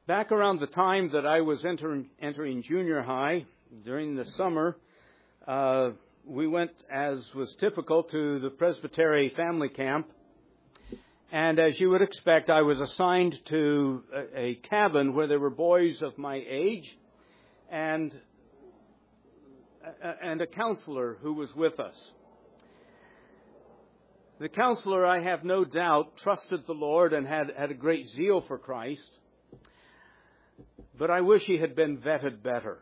Back around the time that I was entering junior high, during the summer, we went, as was typical, to the Presbytery family camp. And as you would expect, I was assigned to a cabin where there were boys of my age and a counselor who was with us. The counselor, I have no doubt, trusted the Lord and had a great zeal for Christ. But I wish he had been vetted better.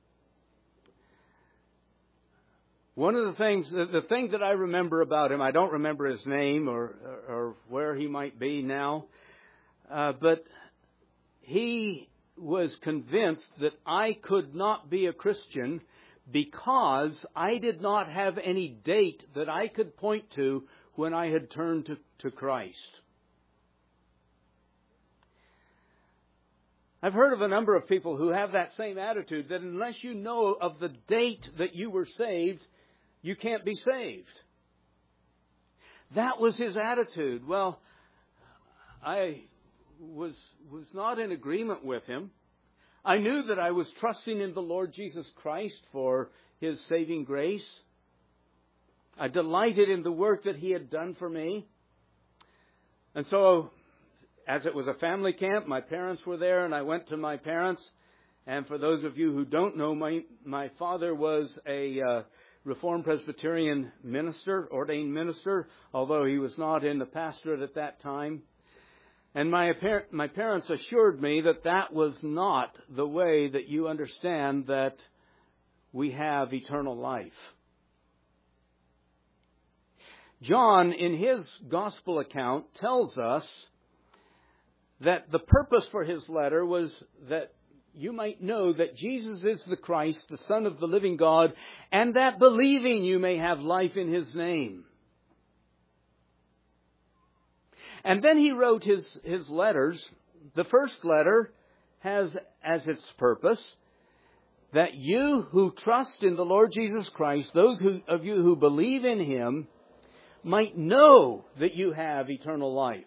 One of the things, the thing that I remember about him, I don't remember his name or where he might be now, but he was convinced that I could not be a Christian because I did not have any date that I could point to when I had turned to Christ. I've heard of a number of people who have that same attitude, that unless you know of the date that you were saved, you can't be saved. That was his attitude. Well, I was not in agreement with him. I knew that I was trusting in the Lord Jesus Christ for his saving grace. I delighted in the work that he had done for me. And so, as it was a family camp, my parents were there, and I went to my parents. And for those of you who don't know, my father was a Reformed Presbyterian minister, ordained minister, although he was not in the pastorate at that time. And my parents assured me that that was not the way that you understand that we have eternal life. John, in his gospel account, tells us that the purpose for his letter was that you might know that Jesus is the Christ, the Son of the living God, and that believing you may have life in his name. And then he wrote his letters. The first letter has as its purpose that you who trust in the Lord Jesus Christ, those of you who believe in him, might know that you have eternal life.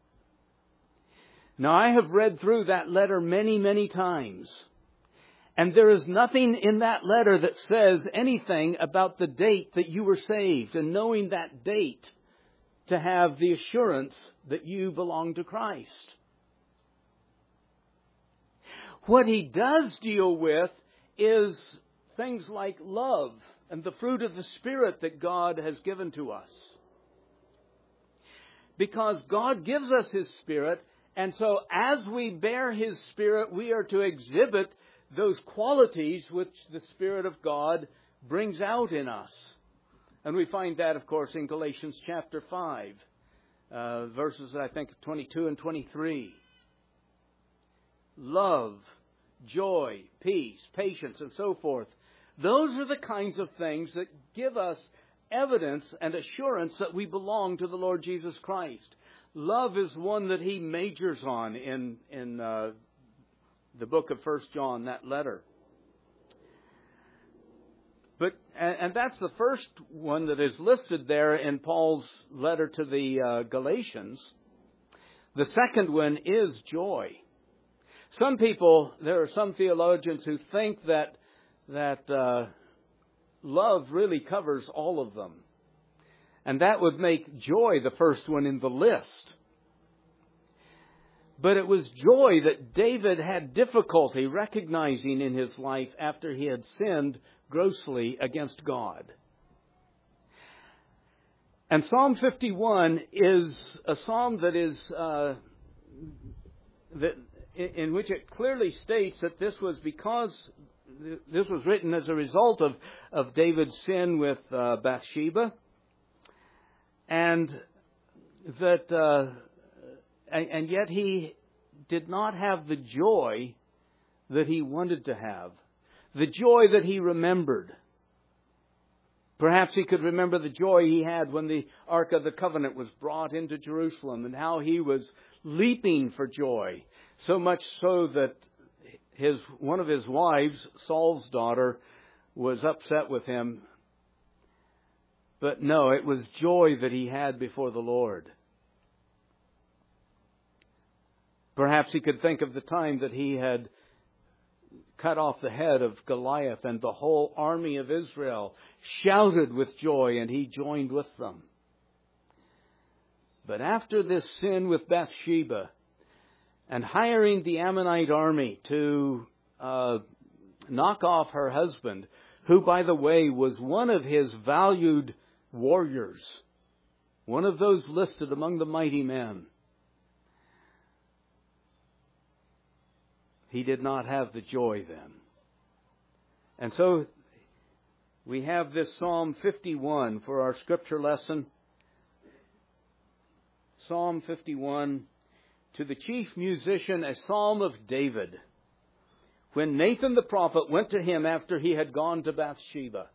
Now, I have read through that letter many, many times. And there is nothing in that letter that says anything about the date that you were saved, and knowing that date to have the assurance that you belong to Christ. What he does deal with is things like love and the fruit of the Spirit that God has given to us. Because God gives us his Spirit, and so as we bear his Spirit, we are to exhibit those qualities which the Spirit of God brings out in us. And we find that, of course, in Galatians chapter 5, verses, I think, 22 and 23. Love, joy, peace, patience, and so forth. Those are the kinds of things that give us evidence and assurance that we belong to the Lord Jesus Christ. Love is one that he majors on in the book of 1 John, that letter. And that's the first one that is listed there in Paul's letter to the Galatians. The second one is joy. There are some theologians who think that love really covers all of them. And that would make joy the first one in the list. But it was joy that David had difficulty recognizing in his life after he had sinned grossly against God. And Psalm 51 is a psalm that is in which it clearly states that this was written as a result of David's sin with Bathsheba, and that and yet he did not have the joy that he wanted to have. The joy that he remembered. Perhaps he could remember the joy he had when the Ark of the Covenant was brought into Jerusalem, and how he was leaping for joy. So much so that one of his wives, Saul's daughter, was upset with him. But no, it was joy that he had before the Lord. Perhaps he could think of the time that he had cut off the head of Goliath, and the whole army of Israel shouted with joy, and he joined with them. But after this sin with Bathsheba, and hiring the Ammonite army to knock off her husband, who, by the way, was one of his valued warriors, one of those listed among the mighty men, he did not have the joy then. And so we have this Psalm 51 for our scripture lesson. Psalm 51, to the chief musician, a psalm of David, when Nathan the prophet went to him after he had gone to Bathsheba.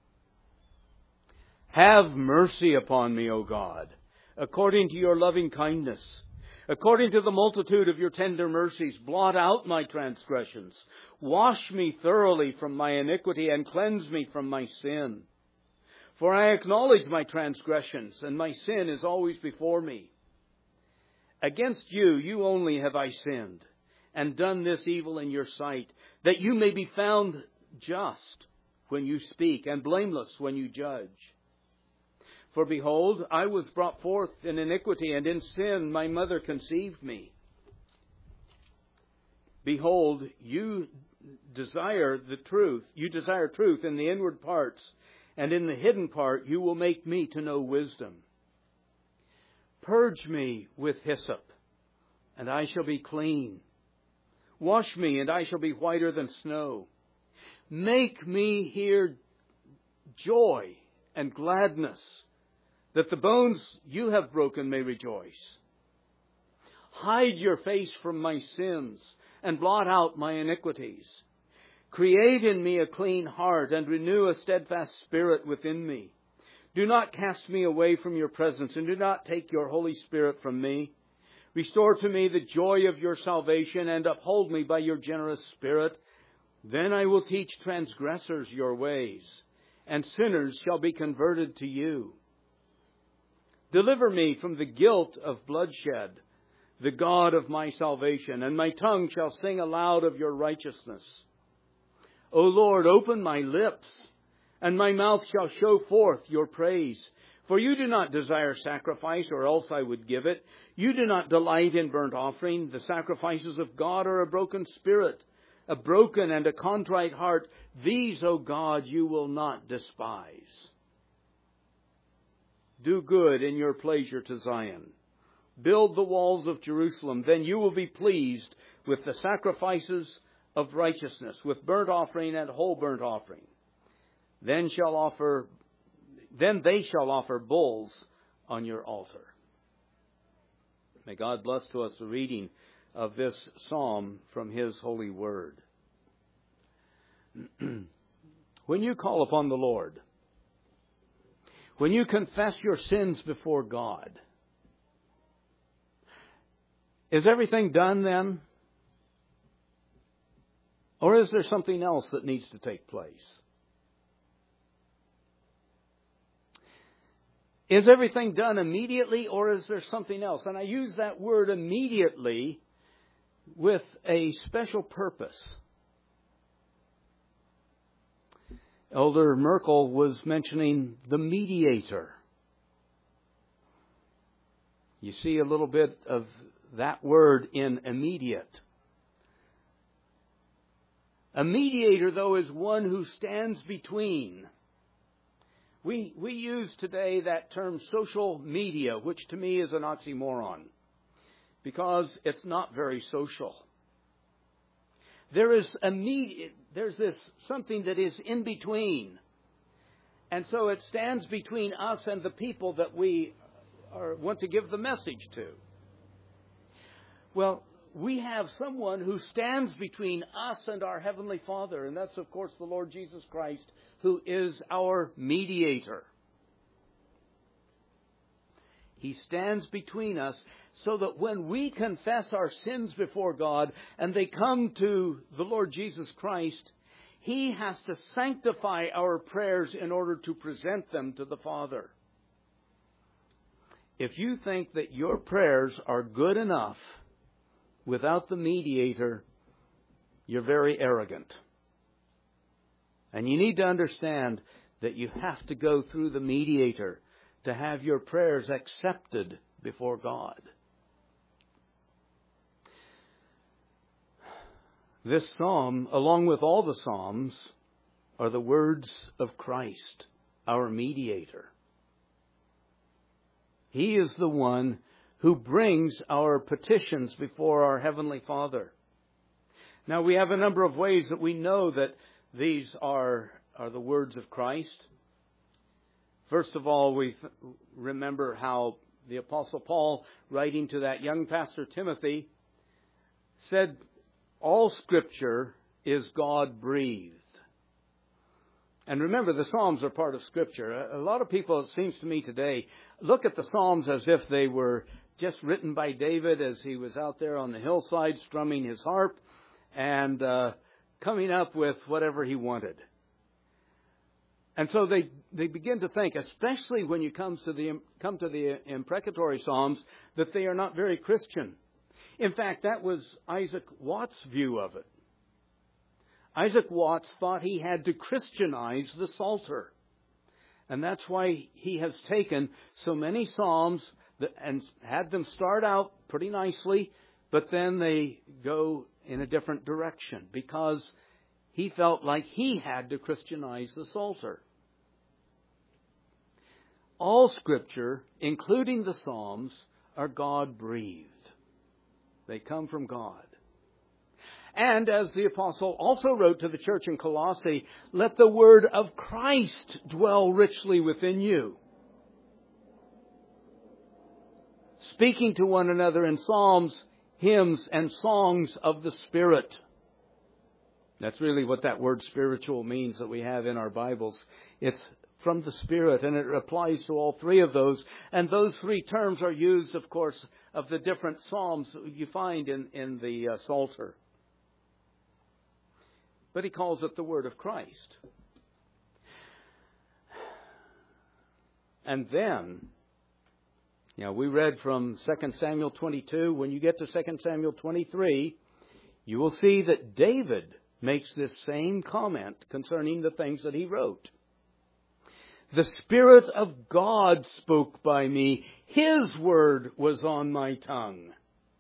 Have mercy upon me, O God, according to your loving kindness. According to the multitude of your tender mercies, blot out my transgressions. Wash me thoroughly from my iniquity and cleanse me from my sin. For I acknowledge my transgressions, and my sin is always before me. Against you, you only have I sinned, and done this evil in your sight, that you may be found just when you speak, and blameless when you judge. For behold, I was brought forth in iniquity, and in sin my mother conceived me. Behold, you desire the truth. You desire truth in the inward parts, and in the hidden part you will make me to know wisdom. Purge me with hyssop, and I shall be clean. Wash me, and I shall be whiter than snow. Make me hear joy and gladness, that the bones you have broken may rejoice. Hide your face from my sins, and blot out my iniquities. Create in me a clean heart, and renew a steadfast spirit within me. Do not cast me away from your presence, and do not take your Holy Spirit from me. Restore to me the joy of your salvation, and uphold me by your generous spirit. Then I will teach transgressors your ways, and sinners shall be converted to you. Deliver me from the guilt of bloodshed, the God of my salvation, and my tongue shall sing aloud of your righteousness. O Lord, open my lips, and my mouth shall show forth your praise. For you do not desire sacrifice, or else I would give it. You do not delight in burnt offering. The sacrifices of God are a broken spirit, a broken and a contrite heart. These, O God, you will not despise. Do good in your pleasure to Zion. Build the walls of Jerusalem. Then you will be pleased with the sacrifices of righteousness, with burnt offering and whole burnt offering. Then they shall offer bulls on your altar. May God bless to us the reading of this psalm from His holy word. When you call upon the Lord, when you confess your sins before God, is everything done then? Or is there something else that needs to take place? Is everything done immediately, or is there something else? And I use that word immediately with a special purpose. Elder Merkel was mentioning the mediator. You see a little bit of that word in immediate. A mediator, though, is one who stands between. We use today that term social media, which to me is an oxymoron, because it's not very social. There's this something that is in between. And so it stands between us and the people that we want to give the message to. Well, we have someone who stands between us and our Heavenly Father, and that's, of course, the Lord Jesus Christ, who is our mediator. He stands between us so that when we confess our sins before God and they come to the Lord Jesus Christ, He has to sanctify our prayers in order to present them to the Father. If you think that your prayers are good enough, without the mediator, you're very arrogant. And you need to understand that you have to go through the mediator to have your prayers accepted before God. This psalm, along with all the psalms, are the words of Christ, our mediator. He is the one who brings our petitions before our Heavenly Father. Now, we have a number of ways that we know that these are the words of Christ. First of all, we remember how the Apostle Paul, writing to that young pastor Timothy, said, all Scripture is God-breathed. And remember, the Psalms are part of Scripture. A lot of people, it seems to me today, look at the Psalms as if they were just written by David as he was out there on the hillside strumming his harp and coming up with whatever he wanted. And so they begin to think, especially when you come to the imprecatory Psalms, that they are not very Christian. In fact, that was Isaac Watts' view of it. Isaac Watts thought he had to Christianize the Psalter. And that's why he has taken so many Psalms and had them start out pretty nicely, but then they go in a different direction because he felt like he had to Christianize the Psalter. All Scripture, including the Psalms, are God-breathed. They come from God. And as the apostle also wrote to the church in Colossae, let the word of Christ dwell richly within you, speaking to one another in psalms, hymns, and songs of the Spirit. That's really what that word spiritual means that we have in our Bibles. It's from the Spirit, and it applies to all three of those. And those three terms are used, of course, of the different psalms you find in the Psalter. But he calls it the word of Christ. And then, we read from 2 Samuel 22. When you get to 2 Samuel 23, you will see that David makes this same comment concerning the things that he wrote. The Spirit of God spoke by me. His word was on my tongue.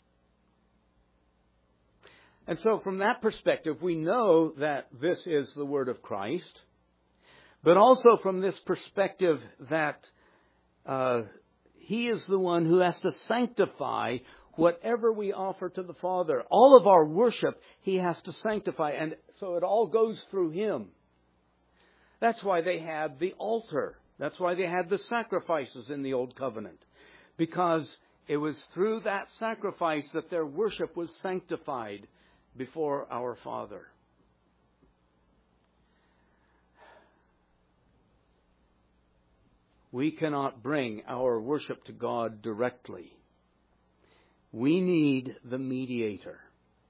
And so from that perspective, we know that this is the word of Christ. But also from this perspective that He is the one who has to sanctify whatever we offer to the Father. All of our worship, He has to sanctify. And so it all goes through Him. That's why they had the altar. That's why they had the sacrifices in the Old Covenant. Because it was through that sacrifice that their worship was sanctified before our Father. We cannot bring our worship to God directly. We need the mediator.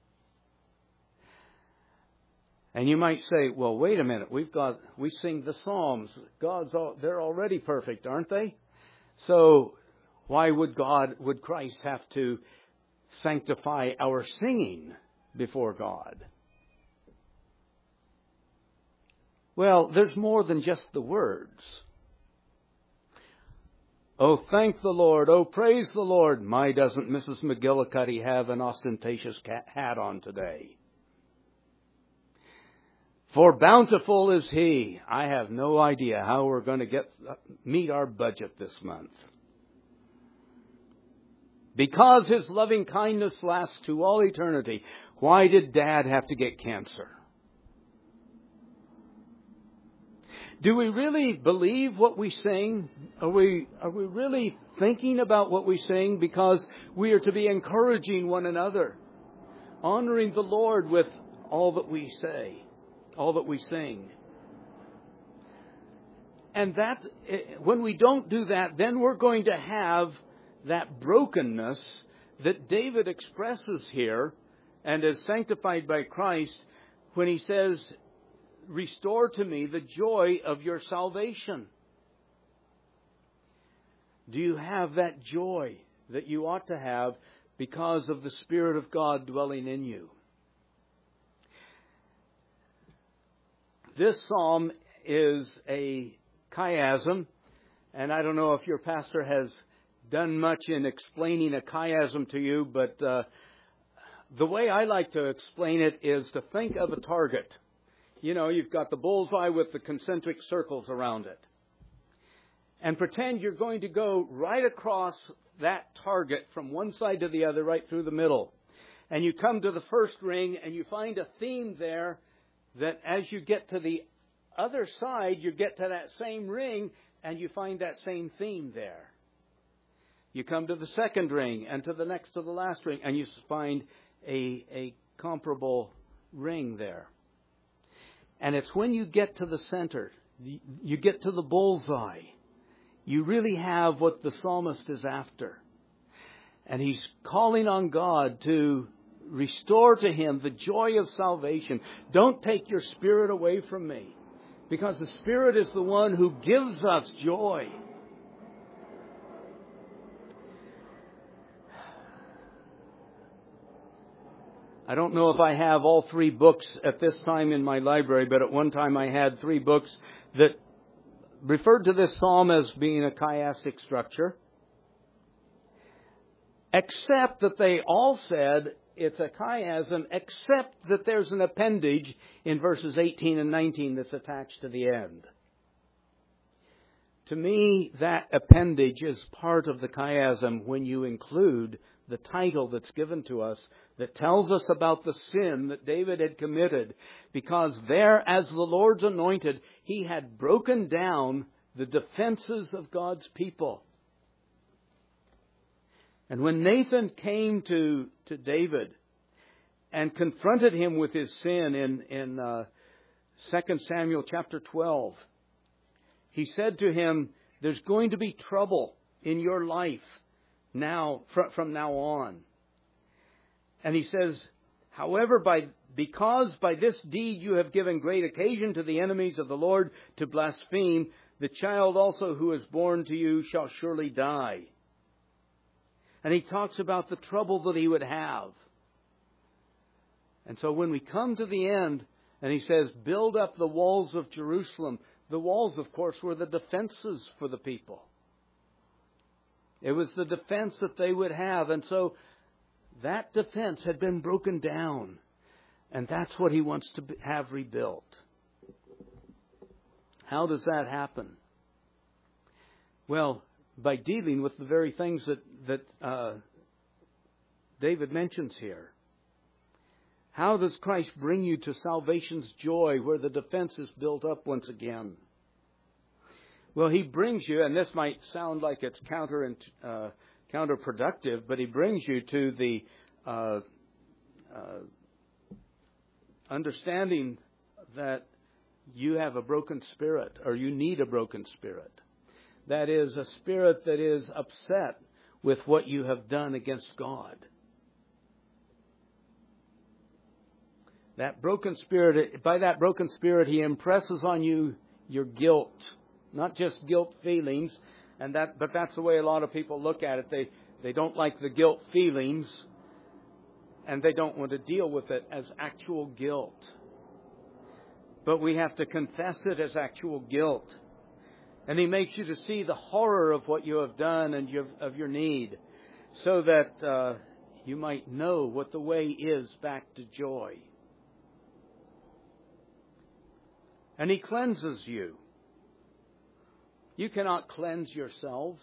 And you might say, well, wait a minute. We sing the Psalms. They're already perfect, aren't they? So why would Christ have to sanctify our singing before God? Well, there's more than just the words. Oh, thank the Lord. Oh, praise the Lord. My, doesn't Mrs. McGillicuddy have an ostentatious hat on today? For bountiful is He. I have no idea how we're going to meet our budget this month. Because His loving kindness lasts to all eternity. Why did Dad have to get cancer? Do we really believe what we sing? Are we really thinking about what we sing? Because we are to be encouraging one another, honoring the Lord with all that we say, all that we sing. And that, when we don't do that, then we're going to have that brokenness that David expresses here and is sanctified by Christ when he says, restore to me the joy of your salvation. Do you have that joy that you ought to have because of the Spirit of God dwelling in you. This psalm is a chiasm, and I don't know if your pastor has done much in explaining a chiasm to you, but the way I like to explain it is to think of a target. You know, you've got the bullseye with the concentric circles around it. And pretend you're going to go right across that target from one side to the other, right through the middle. And you come to the first ring and you find a theme there that as you get to the other side, you get to that same ring and you find that same theme there. You come to the second ring and to the next to the last ring and you find a comparable ring there. And it's when you get to the center, you get to the bullseye, you really have what the psalmist is after. And he's calling on God to restore to him the joy of salvation. Don't take your Spirit away from me, because the Spirit is the one who gives us joy. I don't know if I have all 3 books at this time in my library, but at one time I had 3 books that referred to this psalm as being a chiastic structure, except that they all said it's a chiasm, except that there's an appendage in verses 18 and 19 that's attached to the end. To me, that appendage is part of the chiasm when you include the title that's given to us that tells us about the sin that David had committed, because there, as the Lord's anointed, he had broken down the defenses of God's people. And when Nathan came to David and confronted him with his sin in 2 Samuel chapter 12, he said to him, there's going to be trouble in your life now, from now on. And he says, however, because by this deed you have given great occasion to the enemies of the Lord to blaspheme, the child also who is born to you shall surely die. And he talks about the trouble that he would have. And so when we come to the end, and he says, build up the walls of Jerusalem. The walls, of course, were the defenses for the people. It was the defense that they would have. And so that defense had been broken down. And that's what he wants to have rebuilt. How does that happen? Well, by dealing with the very things that David mentions here. How does Christ bring you to salvation's joy where the defense is built up once again? Well, he brings you, and this might sound like it's counterproductive, but he brings you to the understanding that you have a broken spirit, or you need a broken spirit. That is, a spirit that is upset with what you have done against God. That broken spirit, by that broken spirit, he impresses on you your guilt. Not just guilt feelings, but that's the way a lot of people look at it. They don't like the guilt feelings, and they don't want to deal with it as actual guilt. But we have to confess it as actual guilt. And he makes you to see the horror of what you have done and of your need, so that you might know what the way is back to joy. And he cleanses you. You cannot cleanse yourselves.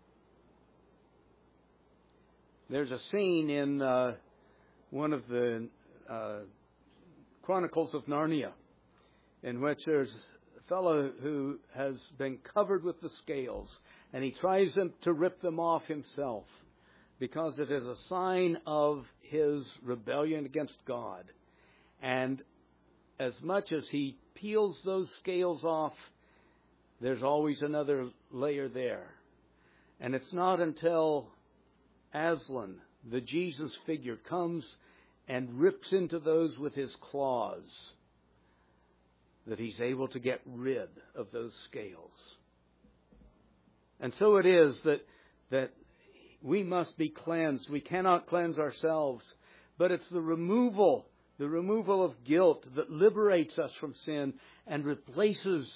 There's a scene in one of the Chronicles of Narnia in which there's a fellow who has been covered with the scales, and he tries to rip them off himself because it is a sign of his rebellion against God. And as much as he peels those scales off, there's always another layer there. And it's not until Aslan, the Jesus figure, comes and rips into those with his claws that he's able to get rid of those scales. And so it is that we must be cleansed. We cannot cleanse ourselves. But it's the removal of guilt that liberates us from sin and replaces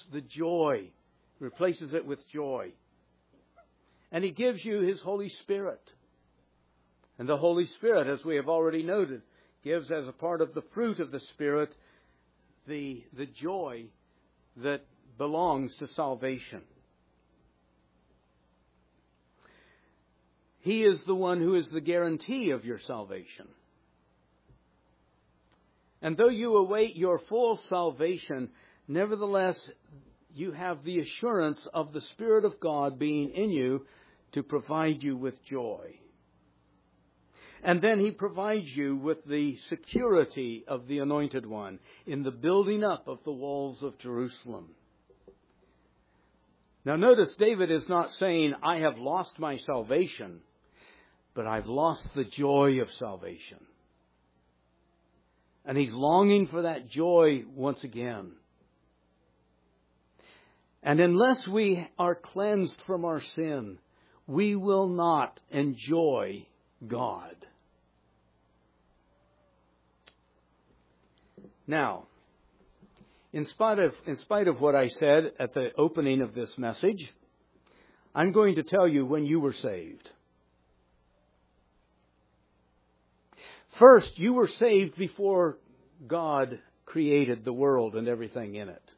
it with joy. And He gives you His Holy Spirit. And the Holy Spirit, as we have already noted, gives as a part of the fruit of the Spirit the joy that belongs to salvation. He is the one who is the guarantee of your salvation. And though you await your full salvation, nevertheless, you have the assurance of the Spirit of God being in you to provide you with joy. And then He provides you with the security of the Anointed One in the building up of the walls of Jerusalem. Now notice, David is not saying, I have lost my salvation, but I've lost the joy of salvation. And he's longing for that joy once again. And unless we are cleansed from our sin, we will not enjoy God. Now, in spite of what I said at the opening of this message, I'm going to tell you when you were saved. First, you were saved before God created the world and everything in it.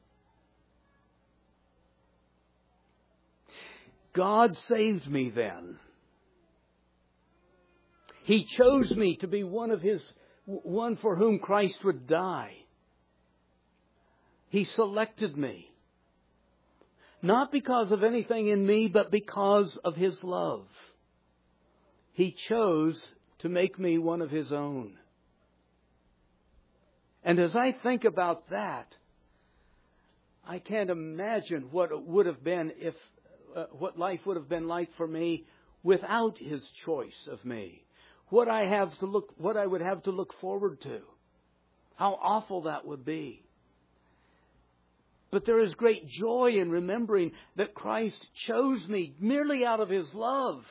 God saved me then. He chose me to be one for whom Christ would die. He selected me. Not because of anything in me, but because of His love. He chose to make me one of His own. And as I think about that, I can't imagine what it would have been what life would have been like for me without His choice of me. What I would have to look forward to. How awful that would be. But there is great joy in remembering that Christ chose me merely out of His love.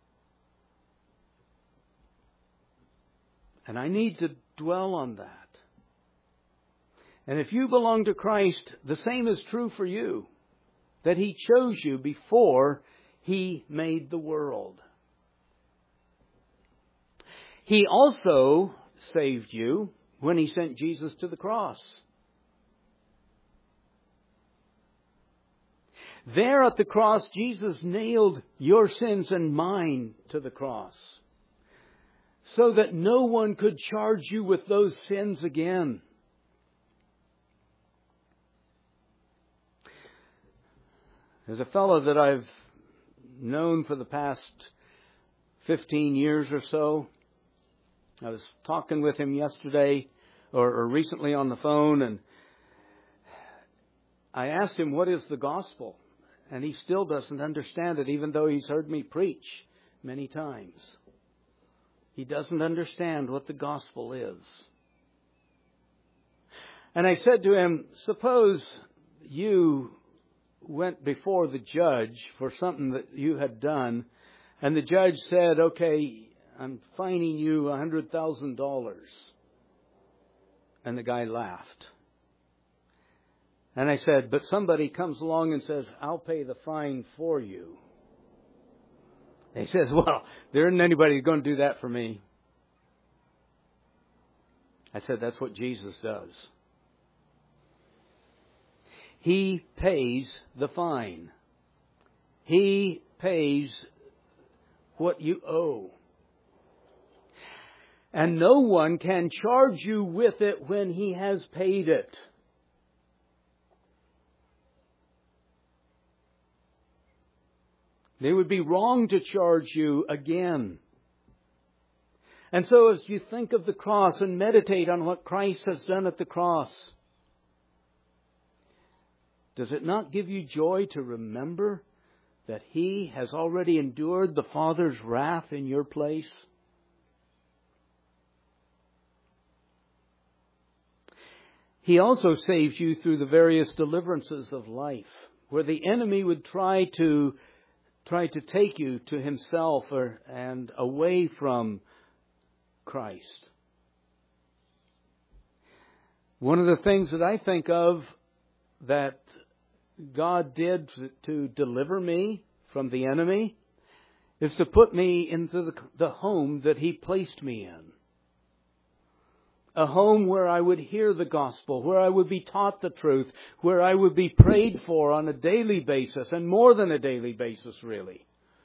And I need to dwell on that. And if you belong to Christ, the same is true for you. That He chose you before He made the world. He also saved you when He sent Jesus to the cross. There at the cross, Jesus nailed your sins and mine to the cross, so that no one could charge you with those sins again. There's a fellow that I've known for the past 15 years or so. I was talking with him yesterday or recently on the phone, and I asked him, what is the gospel? And he still doesn't understand it, even though he's heard me preach many times. He doesn't understand what the gospel is. And I said to him, suppose you went before the judge for something that you had done, and the judge said, okay, I'm fining you $100,000. And the guy laughed. And I said, but somebody comes along and says, I'll pay the fine for you. And he says, well, there isn't anybody going to do that for me. I said, that's what Jesus does. He pays the fine. He pays what you owe. And no one can charge you with it when He has paid it. They would be wrong to charge you again. And so as you think of the cross and meditate on what Christ has done at the cross, does it not give you joy to remember that He has already endured the Father's wrath in your place? He also saves you through the various deliverances of life, where the enemy would try to tried to take you to himself and away from Christ. One of the things that I think of that God did to deliver me from the enemy is to put me into the home that He placed me in. A home where I would hear the gospel, where I would be taught the truth, where I would be prayed for on a daily basis, and more than a daily basis, really.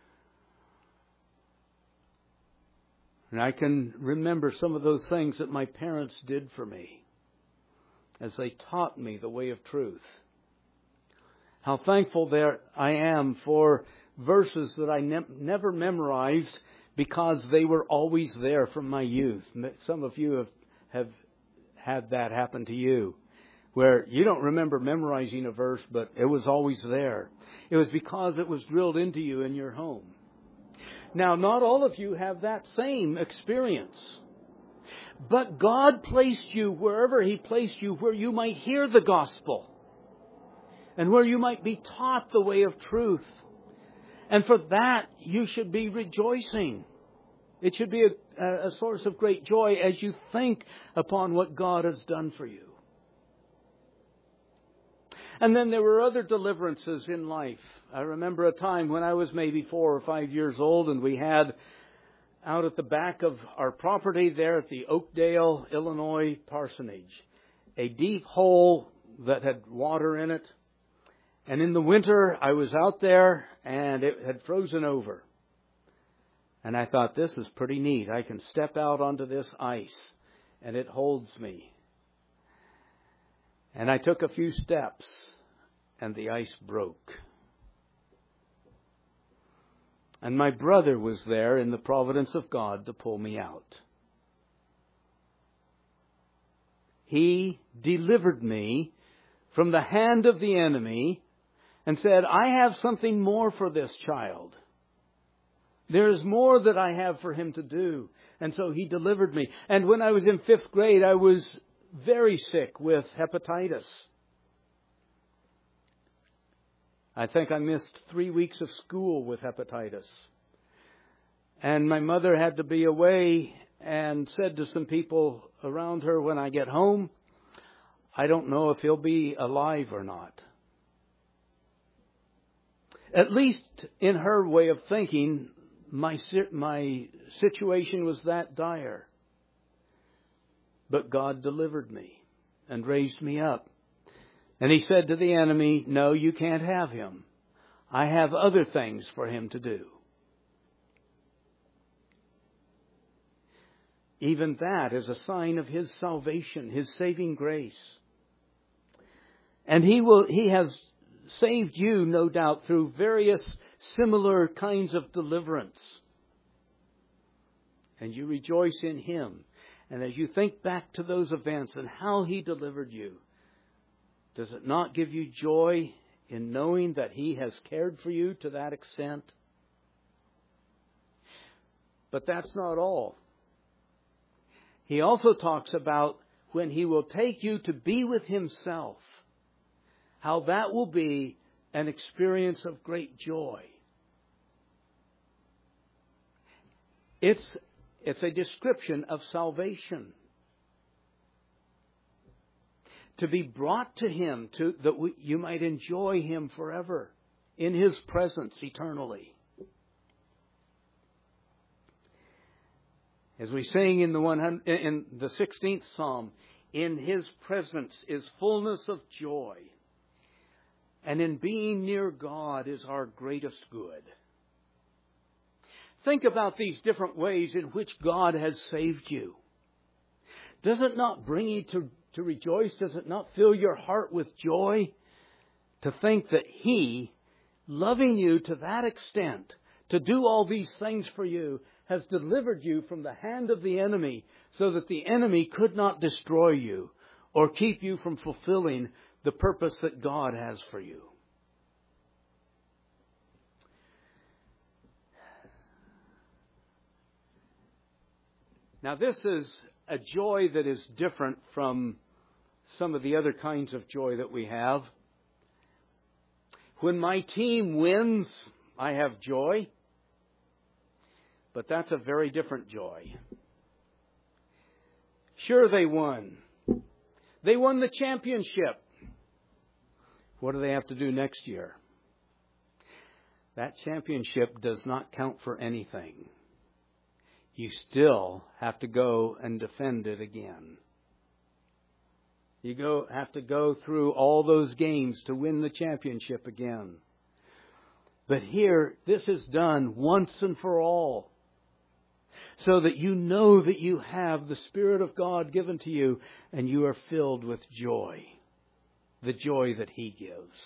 And I can remember some of those things that my parents did for me as they taught me the way of truth. How thankful there I am for verses that I never memorized because they were always there from my youth. Some of you have had that happen to you, where you don't remember memorizing a verse, but it was always there. It was because it was drilled into you in your home. Now, not all of you have that same experience. But God placed you wherever He placed you, where you might hear the gospel and where you might be taught the way of truth. And for that, you should be rejoicing. It should be a source of great joy as you think upon what God has done for you. And then there were other deliverances in life. I remember a time when I was maybe 4 or 5 years old, and we had out at the back of our property there at the Oakdale, Illinois parsonage, a deep hole that had water in it. And in the winter, I was out there and it had frozen over. And I thought, this is pretty neat. I can step out onto this ice and it holds me. And I took a few steps and the ice broke. And my brother was there in the providence of God to pull me out. He delivered me from the hand of the enemy and said, I have something more for this child. There is more that I have for him to do. And so He delivered me. And when I was in 5th grade, I was very sick with hepatitis. I think I missed 3 weeks of school with hepatitis. And my mother had to be away and said to some people around her, when I get home, I don't know if he'll be alive or not. At least in her way of thinking, my situation was that dire. But God delivered me and raised me up. And He said to the enemy, no, you can't have him. I have other things for him to do. Even that is a sign of His salvation, His saving grace. And He has saved you, no doubt, through various similar kinds of deliverance. And you rejoice in Him. And as you think back to those events and how He delivered you, does it not give you joy in knowing that He has cared for you to that extent? But that's not all. He also talks about when He will take you to be with Himself, how that will be an experience of great joy. It's a description of salvation. To be brought to Him, that you might enjoy Him forever in His presence eternally. As we sing in the 16th Psalm, in His presence is fullness of joy. And in being near God is our greatest good. Think about these different ways in which God has saved you. Does it not bring you to rejoice? Does it not fill your heart with joy to think that He, loving you to that extent, to do all these things for you, has delivered you from the hand of the enemy so that the enemy could not destroy you or keep you from fulfilling the purpose that God has for you? Now, this is a joy that is different from some of the other kinds of joy that we have. When my team wins I have joy, but that's a very different joy. Sure, they won. They won the championship. What do they have to do next year? That championship does not count for anything. You still have to go and defend it again. You have to go through all those games to win the championship again. But here, this is done once and for all, so that you know that you have the Spirit of God given to you, and you are filled with joy, the joy that He gives.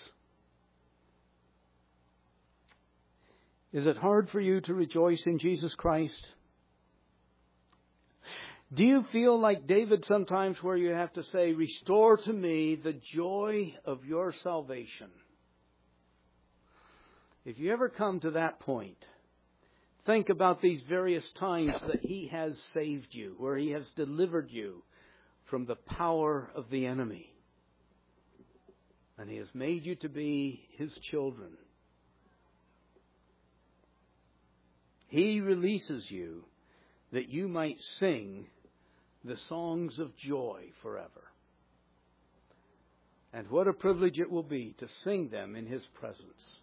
Is it hard for you to rejoice in Jesus Christ? Do you feel like David sometimes, where you have to say, "Restore to me the joy of your salvation"? If you ever come to that point, think about these various times that He has saved you, where He has delivered you from the power of the enemy. And He has made you to be His children. He releases you that you might sing the songs of joy forever. And what a privilege it will be to sing them in His presence.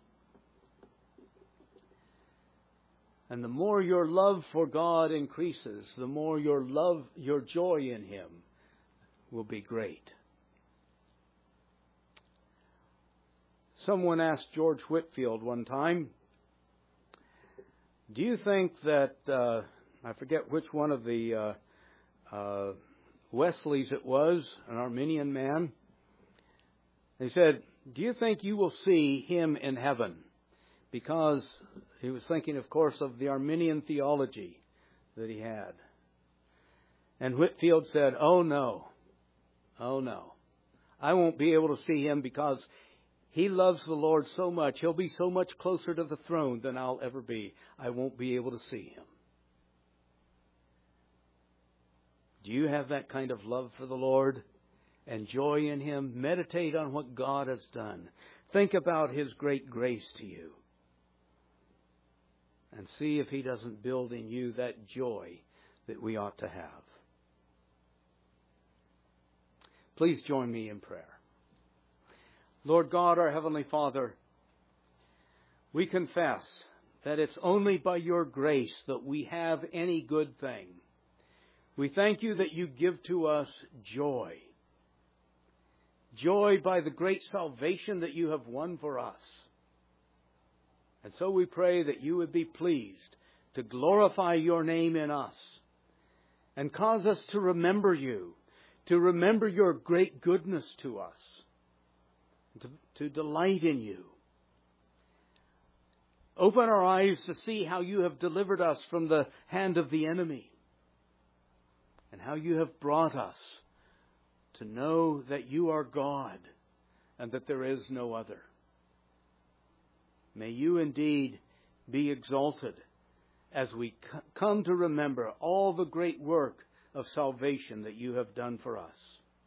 And the more your love for God increases, the more your joy in Him will be great. Someone asked George Whitefield one time, do you think that, I forget which one of the Wesleys it was, an Arminian man. He said, do you think you will see him in heaven? Because he was thinking, of course, of the Arminian theology that he had. And Whitefield said, oh no. I won't be able to see him because he loves the Lord so much. He'll be so much closer to the throne than I'll ever be. I won't be able to see him. Do you have that kind of love for the Lord and joy in Him? Meditate on what God has done. Think about His great grace to you. And see if He doesn't build in you that joy that we ought to have. Please join me in prayer. Lord God, our Heavenly Father, we confess that it's only by your grace that we have any good thing. We thank you that you give to us joy. Joy by the great salvation that you have won for us. And so we pray that you would be pleased to glorify your name in us and cause us to remember you, to remember your great goodness to us, to delight in you. Open our eyes to see how you have delivered us from the hand of the enemy and how you have brought us to know that you are God and that there is no other. May you indeed be exalted as we come to remember all the great work of salvation that you have done for us.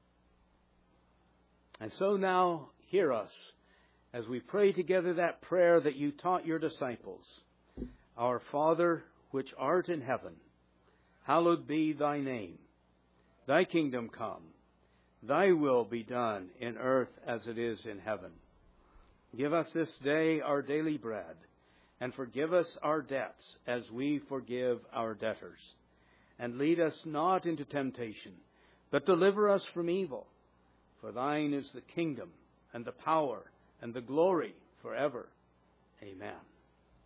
And so now, hear us as we pray together that prayer that you taught your disciples. Our Father, which art in heaven, hallowed be thy name. Thy kingdom come. Thy will be done in earth as it is in heaven. Give us this day our daily bread, and forgive us our debts as we forgive our debtors. And lead us not into temptation, but deliver us from evil. For thine is the kingdom, and the power, and the glory forever. Amen.